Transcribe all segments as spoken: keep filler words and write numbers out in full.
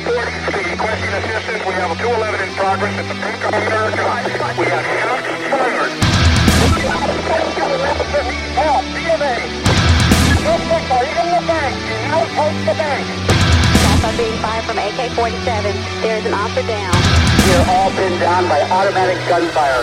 forty speed. Requesting assistance. We have a two eleven in progress at the Bank of America. We have shots fired. Help, B of A. Suspects are in the bank. You now approach the bank. Shots are being fired from A K forty-seven. There is an officer down. We are all pinned down by automatic gunfire.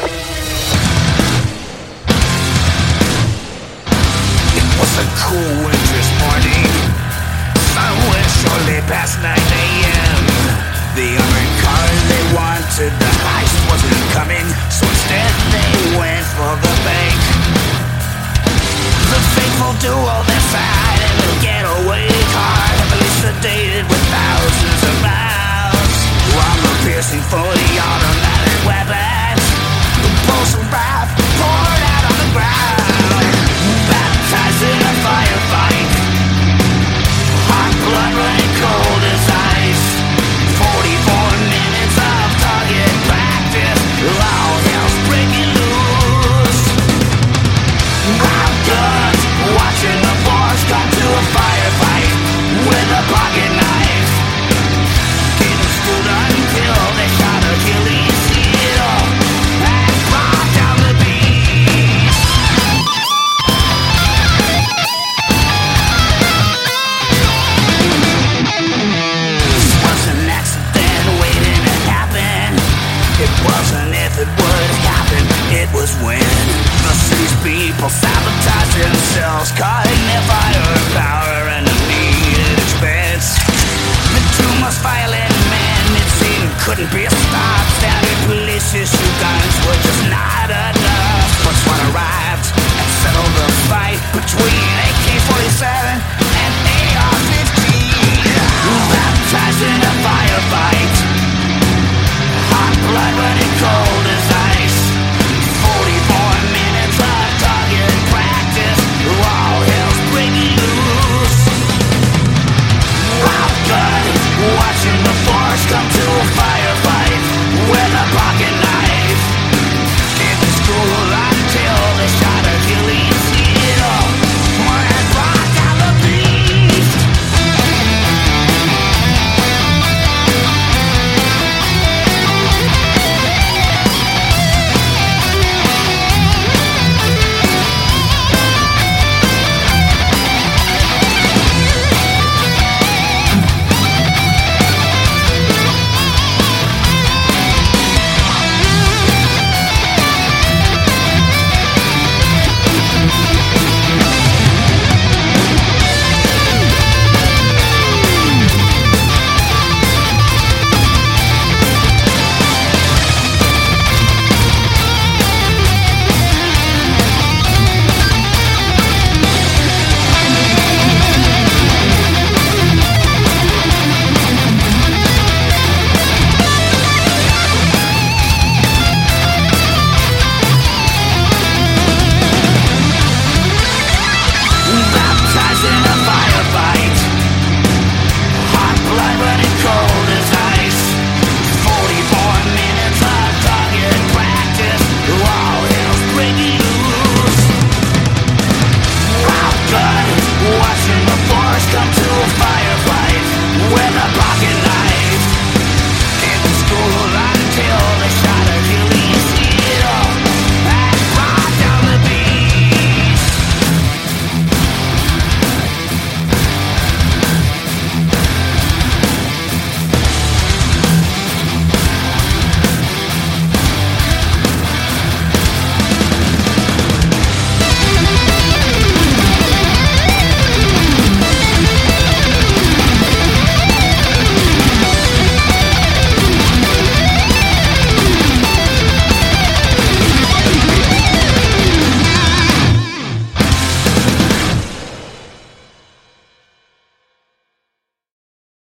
It was a cool winter's morning, somewhere shortly past nine a.m. The armored car they wanted, the heist wasn't coming, so instead they went for the bank. The faithful duo that side in the getaway car, heavily sedated with thousands of miles. Armor-piercing forty automatic weapons, impulsive wrath poured out on the ground. Baptized in a firefight, hot blood ran cold as ice. Forty-four minutes of target practice, all hell's breaking loose. Ground guns, watching the boys come to a firefight with a pocket knife. Didn't stood until they shot Achilles' heel and brought down the beast. This was an accident waiting to happen. It wasn't if it would happen, it was when the city's people sabotaged themselves, cutting their firepower and immediate expense. The two most violent men, it seemed, couldn't be stopped. Standard police issue guns were just not enough.